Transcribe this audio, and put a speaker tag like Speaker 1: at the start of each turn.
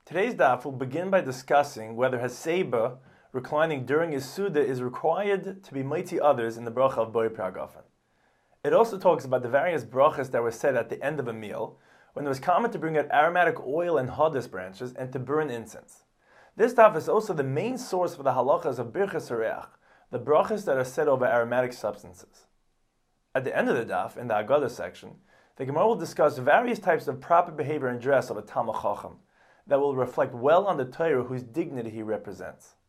Speaker 1: Today's daf will begin by discussing whether Haseba, reclining during his Suda, is required to be mighty others in the bracha of Boi Pragafen. It also talks about the various brachas that were said at the end of a meal, when it was common to bring out aromatic oil and hadis branches and to burn incense. This daf is also the main source for the halachas of Birchas Hareach, the brachas that are said over aromatic substances. At the end of the daf, in the Agadah section, the Gemara will discuss various types of proper behavior and dress of a Talmid Chacham that will reflect well on the Torah whose dignity he represents.